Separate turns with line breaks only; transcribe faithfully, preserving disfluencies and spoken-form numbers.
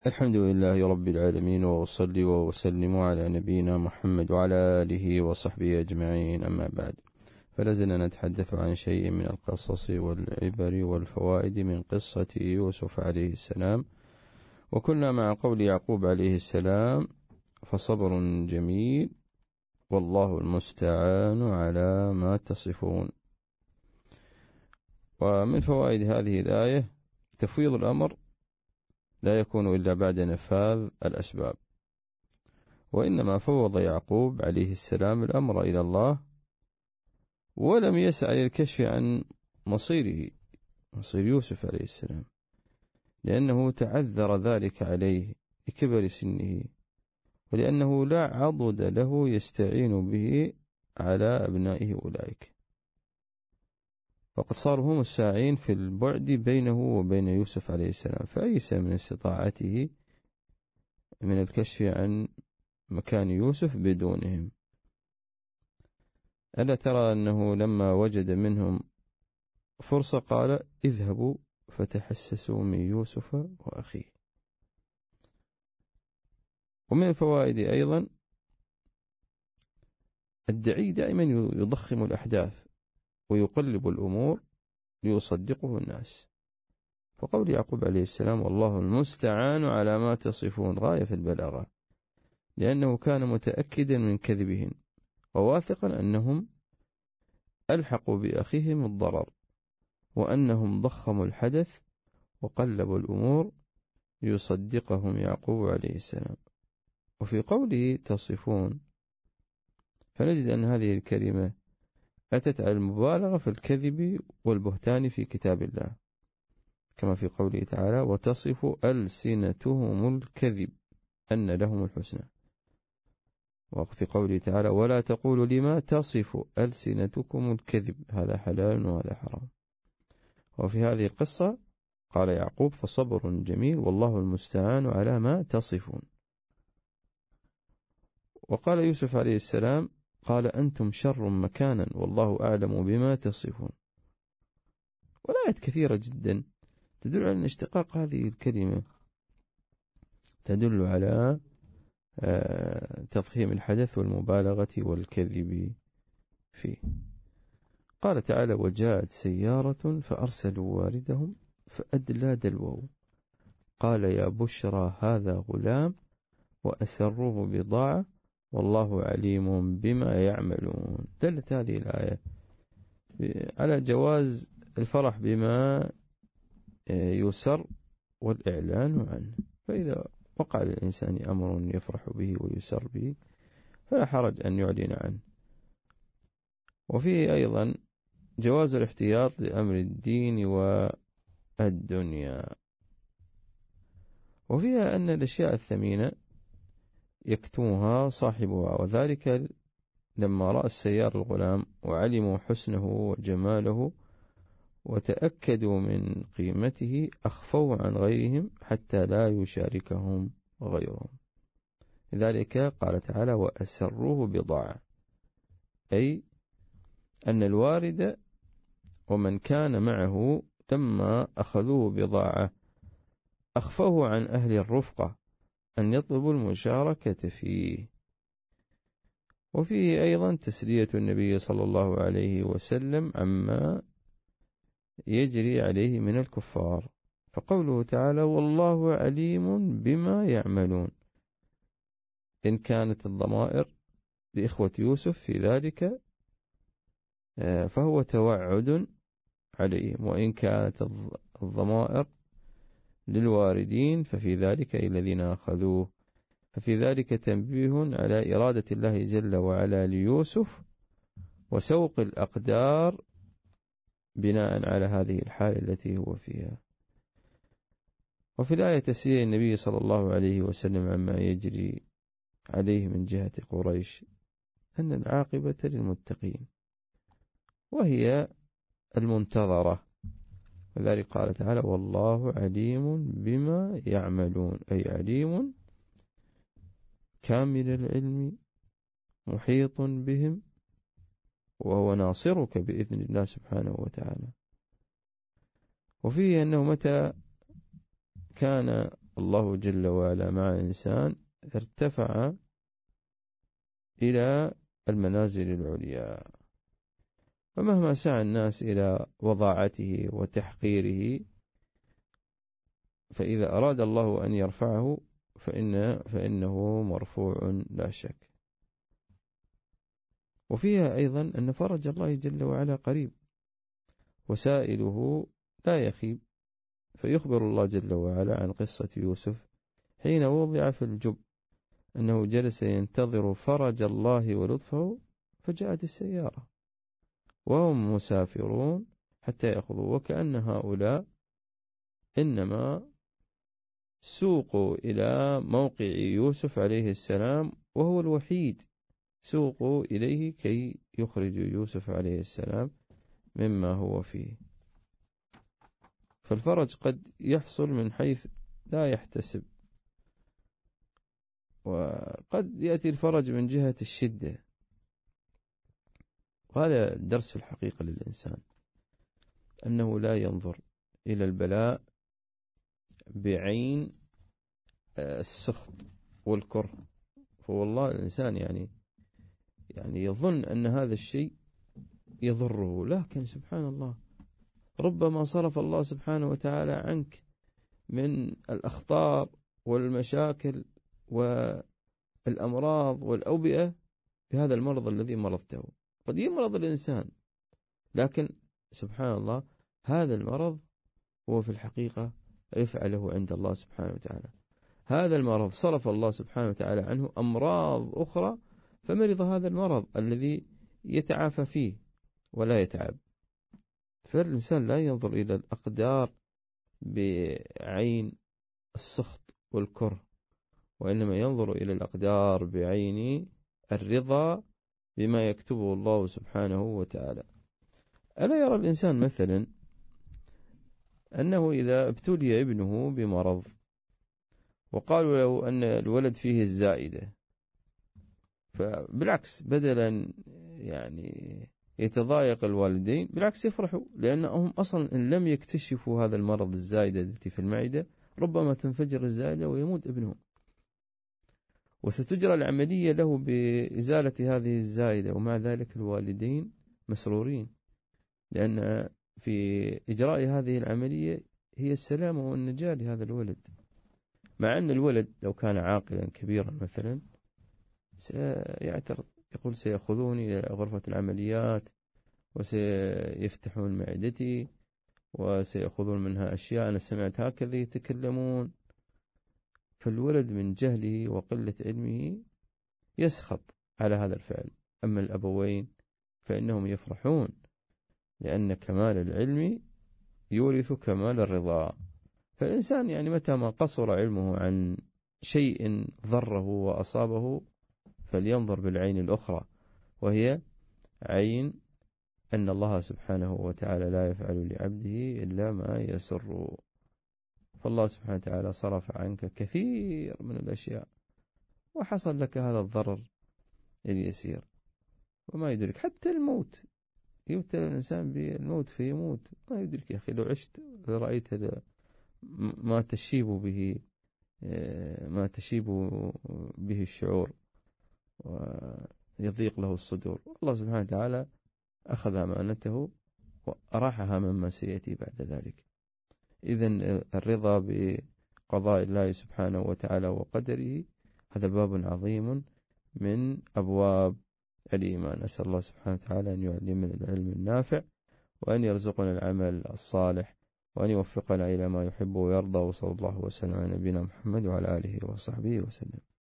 الحمد لله رب العالمين، وأصلي وأسلم على نبينا محمد وعلى آله وصحبه أجمعين، أما بعد. فلازلنا نتحدث عن شيء من القصص والعبر والفوائد من قصة يوسف عليه السلام، وكنا مع قول يعقوب عليه السلام: فصبر جميل والله المستعان على ما تصفون. ومن فوائد هذه الآية تفويض الأمر لا يكون إلا بعد نفاذ الأسباب، وإنما فوض يعقوب عليه السلام الأمر إلى الله، ولم يسعى للكشف عن مصيره، مصير يوسف عليه السلام، لأنه تعذر ذلك عليه لكبر سنه، ولأنه لا عضد له يستعين به على أبنائه أولئك، وقد صاروا هم الساعين في البعد بينه وبين يوسف عليه السلام، فأيس من استطاعته من الكشف عن مكان يوسف بدونهم. ألا ترى أنه لما وجد منهم فرصة قال: اذهبوا فتحسسوا من يوسف وأخيه. ومن الفوائد أيضا الدعي دائما يضخم الأحداث ويقلب الأمور ليصدقه الناس، فقول يعقوب عليه السلام: والله المستعان على ما تصفون غاية في البلاغة، لأنه كان متأكدا من كذبهم وواثقا أنهم ألحقوا بأخيهم الضرر، وأنهم ضخموا الحدث وقلبوا الأمور ليصدقهم يعقوب عليه السلام. وفي قوله تصفون فنجد أن هذه الكلمة أتت على المبالغة في الكذب والبهتان في كتاب الله، كما في قوله تعالى: وتصف ألسنتهم الكذب أن لهم الحسنى. وفي قوله تعالى: ولا تقولوا لما تصف ألسنتكم الكذب هذا حلال وهذا حرام. وفي هذه القصة قال يعقوب: فصبر جميل والله المستعان على ما تصفون. وقال يوسف عليه السلام: قال أنتم شر مكانا والله أعلم بما تصفون. والآيات كثيرة جدا تدل على أن اشتقاق هذه الكلمة تدل على تضخيم الحدث والمبالغة والكذب فيه. قال تعالى: وجاءت سيارة فأرسلوا واردهم فأدلى دلوه قال يا بشرى هذا غلام وأسروه بضاعة والله عليم بما يعملون. دلت هذه الآية على جواز الفرح بما يسر والإعلان عنه، فإذا وقع للإنسان أمر يفرح به ويسر به فلا حرج أن يعلن عنه. وفيه أيضا جواز الاحتياط لأمر الدين والدنيا، وفيها أن الأشياء الثمينة يكتمها صاحبها، وذلك لما رأى السيار الغلام وعلموا حسنه وجماله وتأكدوا من قيمته أخفوا عن غيرهم حتى لا يشاركهم غيرهم. لذلك قال تعالى: وأسروه بضاعة، أي أن الوارد ومن كان معه لما أخذوه بضاعة أخفوه عن أهل الرفقة أن يطلبوا المشاركة فيه. وفيه أيضا تسلية النبي صلى الله عليه وسلم عما يجري عليه من الكفار، فقوله تعالى: والله عليم بما يعملون، إن كانت الضمائر لإخوة يوسف في ذلك فهو توعد عليهم، وإن كانت الضمائر للواردين ففي ذلك الذين أخذوه، ففي ذلك تنبيه على إرادة الله جل وعلا ليوسف وسوق الأقدار بناء على هذه الحال التي هو فيها. وفي الآية تسلية النبي صلى الله عليه وسلم عما يجري عليه من جهة قريش أن العاقبة للمتقين وهي المنتظرة، وذلك قال تعالى: والله عليم بما يعملون، أي عليم كامل العلم محيط بهم وهو ناصرك بإذن الله سبحانه وتعالى. وفيه أنه متى كان الله جل وعلا مع إنسان ارتفع إلى المنازل العليا. فمهما سعى الناس إلى وضاعته وتحقيره، فإذا أراد الله أن يرفعه فإن فإنه مرفوع لا شك. وفيها أيضا أن فرج الله جل وعلا قريب، وسائله لا يخيب. فيخبر الله جل وعلا عن قصة يوسف حين وضع في الجب أنه جلس ينتظر فرج الله ولطفه، فجاءت السيارة وهم مسافرون حتى يأخذوا، وكأن هؤلاء إنما سوقوا إلى موقع يوسف عليه السلام، وهو الوحيد سوقوا إليه كي يخرج يوسف عليه السلام مما هو فيه. فالفرج قد يحصل من حيث لا يحتسب، وقد يأتي الفرج من جهة الشدة. وهذا الدرس في الحقيقة للإنسان، أنه لا ينظر إلى البلاء بعين السخط والكره. فوالله الإنسان يعني يعني يظن أن هذا الشيء يضره، لكن سبحان الله ربما صرف الله سبحانه وتعالى عنك من الأخطار والمشاكل والأمراض والأوبئة بهذا المرض الذي مرضته. قد يمرض الإنسان، لكن سبحان الله هذا المرض هو في الحقيقة رفع له عند الله سبحانه وتعالى. هذا المرض صرف الله سبحانه وتعالى عنه أمراض أخرى، فمرض هذا المرض الذي يتعافى فيه ولا يتعب. فالإنسان لا ينظر إلى الأقدار بعين السخط والكره، وإنما ينظر إلى الأقدار بعين الرضا بما يكتبه الله سبحانه وتعالى. ألا يرى الإنسان مثلا أنه إذا ابتلي ابنه بمرض وقالوا له أن الولد فيه الزائدة، فبالعكس بدلا يعني يتضايق الوالدين، بالعكس يفرحوا، لأنهم أصلا إن لم يكتشفوا هذا المرض الزائدة التي في المعدة ربما تنفجر الزائدة ويموت ابنهم، وستجرى العملية له بإزالة هذه الزائدة، ومع ذلك الوالدين مسرورين، لأن في إجراء هذه العملية هي السلامة والنجاة لهذا الولد. مع أن الولد لو كان عاقلا كبيرا مثلا سيعترض، يقول سيأخذوني إلى غرفة العمليات وسيفتحون معدتي وسيأخذون منها أشياء، أنا سمعت هكذا يتكلمون. فالولد من جهله وقلة علمه يسخط على هذا الفعل. أما الأبوين فإنهم يفرحون، لأن كمال العلم يورث كمال الرضا. فالإنسان يعني متى ما قصر علمه عن شيء ضره وأصابه فلينظر بالعين الأخرى، وهي عين أن الله سبحانه وتعالى لا يفعل لعبده إلا ما يسر. فالله سبحانه وتعالى صرف عنك كثير من الأشياء وحصل لك هذا الضرر اليسير، وما يدرك حتى الموت، يبتلى الإنسان بالموت فيموت ما يدرك. يا أخي لو عشت رأيت ما تشيب به ما تشيب به الشعور ويضيق له الصدور. الله سبحانه وتعالى أخذ أمانته وأراحها مما سيأتي بعد ذلك. إذن الرضا بقضاء الله سبحانه وتعالى وقدره هذا باب عظيم من أبواب الإيمان. أسأل الله سبحانه وتعالى أن يعلمنا العلم النافع، وأن يرزقنا العمل الصالح، وأن يوفقنا إلى ما يحب ويرضى. وصلى الله وسلم على نبينا محمد وعلى آله وصحبه وسلم.